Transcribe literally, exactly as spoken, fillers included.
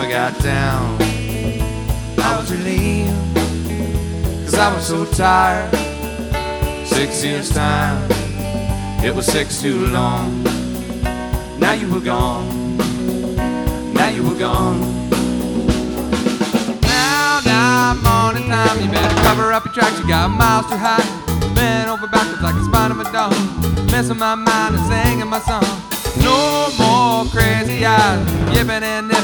I got down, I was relieved, 'cause I was so tired. Six years time, it was six too long. Now you were gone, now you were gone. Now, now, morning time, you better cover up your tracks. You got miles too high, bent over backwards like the spine of a dog, messing my mind and singing my song. No more crazy eyes, yipping and nipping.